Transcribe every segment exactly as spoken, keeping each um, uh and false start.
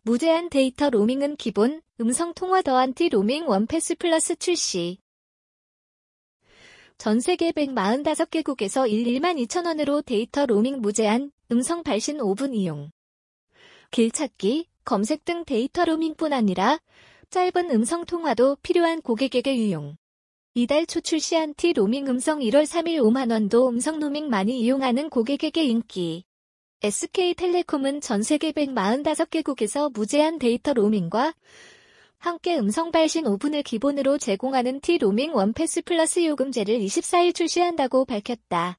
무제한 데이터 로밍은 기본, 음성통화 더한 T-로밍 원 패스 플러스 출시. 전세계 백사십오 개국에서 십일만 이천 원으로 데이터 로밍 무제한, 음성 발신 오 분 이용. 길찾기, 검색 등 데이터 로밍뿐 아니라 짧은 음성통화도 필요한 고객에게 유용. 이달 초 출시한 T-로밍 음성 일월 삼일 오만 원도 음성 로밍 많이 이용하는 고객에게 인기. 에스케이텔레콤은 전세계 백사십오 개국에서 무제한 데이터 로밍과 함께 음성 발신 오 분을 기본으로 제공하는 T-로밍 원 패스 플러스 요금제를 이십사일 출시한다고 밝혔다.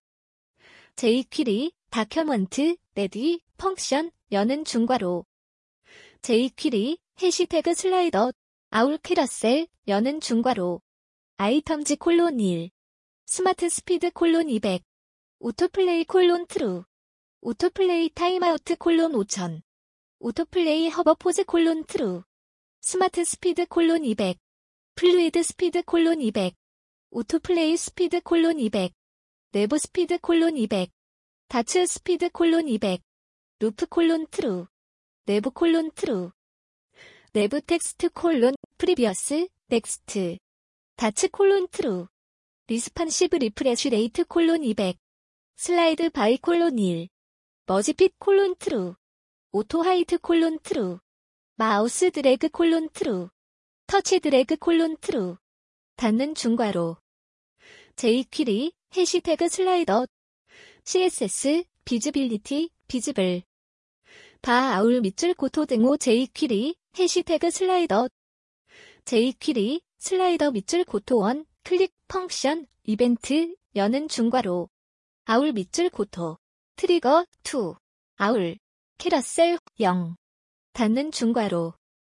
제이퀴리, 다큐먼트, 레디, 펑션, 여는 중괄호. 제이퀴리, 해시태그 슬라이더, 아울 캐러셀, 여는 중괄호. 아이텀즈 콜론 일. 스마트 스피드 콜론 이백. 오토플레이 콜론 트루. 오토플레이 타임아우트 콜론 오천. 오토플레이 허버포즈 콜론 트루. 스마트 스피드 콜론 이백. 플루이드 스피드 콜론 이백. 오토플레이 스피드 콜론 이백. 내부 스피드 콜론 이백. 다츠 스피드 콜론 이백. 루프 콜론 트루. 내부 콜론 트루. 내부 텍스트 콜론 프리비어스 넥스트. 다츠 콜론 트루. 리스판시브 리프레쉬 레이트 콜론 이백. 슬라이드 바이 콜론 일. 머지핏 콜론 트루. 오토 하이트 콜론 트루. 마우스 드래그 콜론 트루. 터치 드래그 콜론 트루. 닫는 중괄호. 제이퀴리, 해시태그 슬라이더. 씨에스에스, 비즈빌리티, 비즈블. 바 아울 밑줄 고토 등호 제이퀴리, 해시태그 슬라이더. 제이퀴리, 슬라이더 밑줄 고토 원, 클릭, 펑션, 이벤트, 여는 중괄호. 아울 밑줄 고토. 트리거, 이. 아울. 캐러셀, 영. 닫는 중괄호.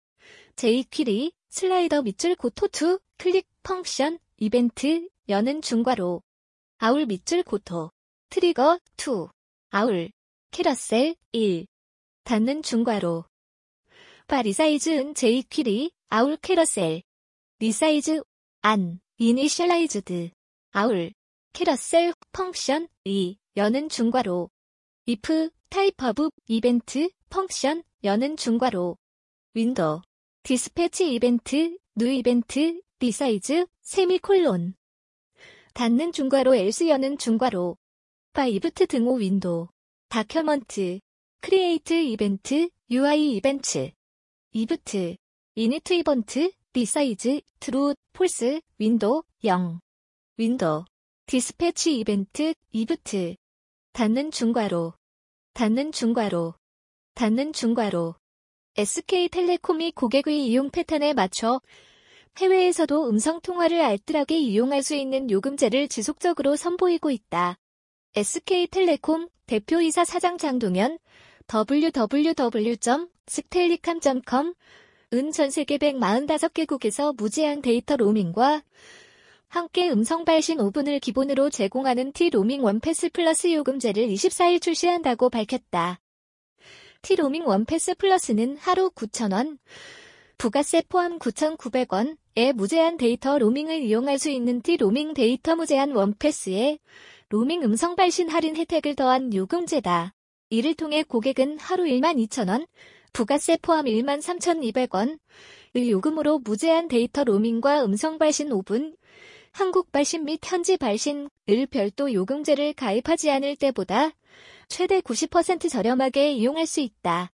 제이퀴리, 슬라이더 밑줄 고토 이, 클릭, 펑션, 이벤트, 여는 중괄호. 아울 밑줄 고토. 트리거, 이. 아울. 캐러셀, 일. 닫는 중괄호. 바 리사이즈 은 제이퀴리, 아울 캐러셀. 리사이즈, 안, 이니셜라이즈드. 아울. 캐러셀, 펑션, 이, 여는 중괄호. if, 타입 오브, 이벤트, 펑션, 여는 중괄호. 윈도우. 디스패치 이벤트, 뉴 이벤트, 리사이즈, 세미콜론. 닫는 중괄호 else 여는 중괄호. 바 이브트 등호 윈도우. 다큐먼트. 크리에이트 이벤트, 유아이 이벤트. 이브트. 이니트 이번트, 리사이즈, 트루, 폴스, 윈도우, 영. 윈도우. 디스패치 이벤트, 이브트. 닫는 중괄호. 닫는 중괄호. 닫는 중괄호. 에스케이텔레콤이 고객의 이용 패턴에 맞춰 해외에서도 음성통화를 알뜰하게 이용할 수 있는 요금제를 지속적으로 선보이고 있다. 에스케이텔레콤 대표이사 사장 장동현 더블유 더블유 더블유 점 스텔리캄 점 컴 은 전세계 백사십오 개국에서 무제한 데이터 로밍과 함께 음성 발신 오 분을 기본으로 제공하는 T-로밍 원 패스 플러스 요금제를 이십사일 출시한다고 밝혔다. T-로밍 원 패스 플러스는 하루 구천 원, 부가세 포함 구천구백 원의 무제한 데이터 로밍을 이용할 수 있는 T-로밍 데이터 무제한 원 패스에 로밍 음성 발신 할인 혜택을 더한 요금제다. 이를 통해 고객은 하루 일만 이천 원, 부가세 포함 일만 삼천이백 원의 요금으로 무제한 데이터 로밍과 음성 발신 오 분, 한국 발신 및 현지 발신을 별도 요금제를 가입하지 않을 때보다 최대 구십 퍼센트 저렴하게 이용할 수 있다.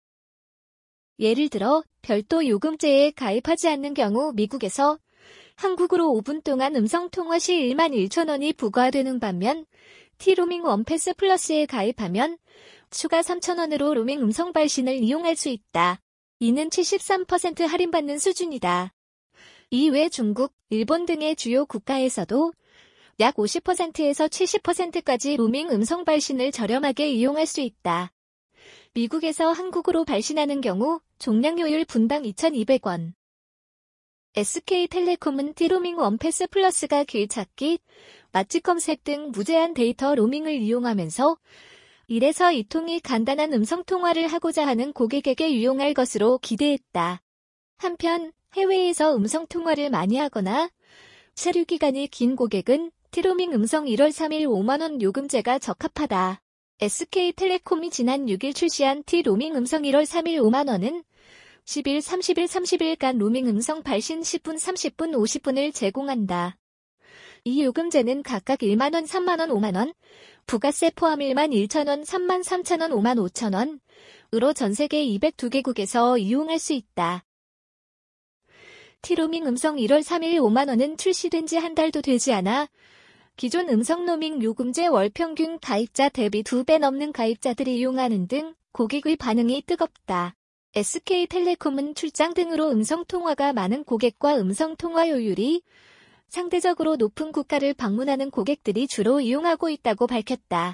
예를 들어 별도 요금제에 가입하지 않는 경우 미국에서 한국으로 오 분 동안 음성통화 시 일만 일천 원이 부과되는 반면 T-로밍 원 패스 플러스에 가입하면 추가 삼천 원으로 로밍 음성 발신을 이용할 수 있다. 이는 칠십삼 퍼센트 할인받는 수준이다. 이외 중국, 일본 등의 주요 국가에서도 약 오십 퍼센트에서 칠십 퍼센트까지 로밍 음성 발신을 저렴하게 이용할 수 있다. 미국에서 한국으로 발신하는 경우 종량료율 분당 이천이백 원. 에스케이텔레콤은 T-로밍 원 패스 플러스가 길찾기, 맛집 검색 등 무제한 데이터 로밍을 이용하면서 일에서 이통이 간단한 음성통화를 하고자 하는 고객에게 유용할 것으로 기대했다. 한편 해외에서 음성통화를 많이 하거나 체류기간이 긴 고객은 T-로밍 음성 일월 삼일 오만 원 요금제가 적합하다. 에스케이텔레콤이 지난 육일 출시한 T-로밍 음성 일월 삼일 오만 원은 십 일, 삼십 일, 삼십 일간 로밍 음성 발신 십 분, 삼십 분, 오십 분을 제공한다. 이 요금제는 각각 일만 원, 삼만 원, 오만 원, 부가세 포함 일만 일천 원, 삼만 삼천 원, 오만 오천 원으로 전세계 이백이 개국에서 이용할 수 있다. T로밍 음성 일월 삼일 오만 원은 출시된 지 한 달도 되지 않아 기존 음성 로밍 요금제 월평균 가입자 대비 두 배 넘는 가입자들이 이용하는 등 고객의 반응이 뜨겁다. 에스케이텔레콤은 출장 등으로 음성통화가 많은 고객과 음성통화효율이 상대적으로 높은 국가를 방문하는 고객들이 주로 이용하고 있다고 밝혔다.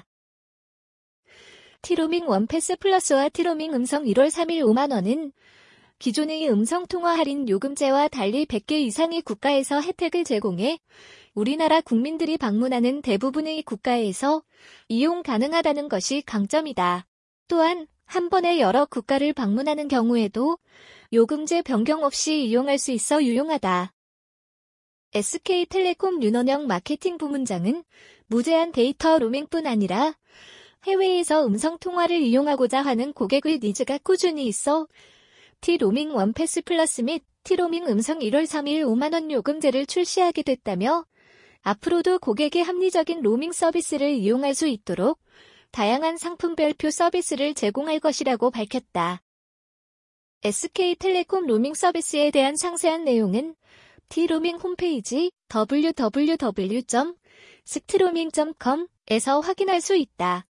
T로밍 원패스 플러스와 T로밍 음성 일월 삼일 오만 원은 기존의 음성통화 할인 요금제와 달리 백 개 이상의 국가에서 혜택을 제공해 우리나라 국민들이 방문하는 대부분의 국가에서 이용 가능하다는 것이 강점이다. 또한 한 번에 여러 국가를 방문하는 경우에도 요금제 변경 없이 이용할 수 있어 유용하다. 에스케이텔레콤 윤원영 마케팅 부문장은 무제한 데이터 로밍뿐 아니라 해외에서 음성통화를 이용하고자 하는 고객의 니즈가 꾸준히 있어 T로밍 원패스 플러스 및 T로밍 음성 일월 삼일 오만 원 요금제를 출시하게 됐다며 앞으로도 고객의 합리적인 로밍 서비스를 이용할 수 있도록 다양한 상품별표 서비스를 제공할 것이라고 밝혔다. 에스케이텔레콤 로밍 서비스에 대한 상세한 내용은 T로밍 홈페이지 더블유 더블유 더블유 점 스트로밍 점 컴에서 확인할 수 있다.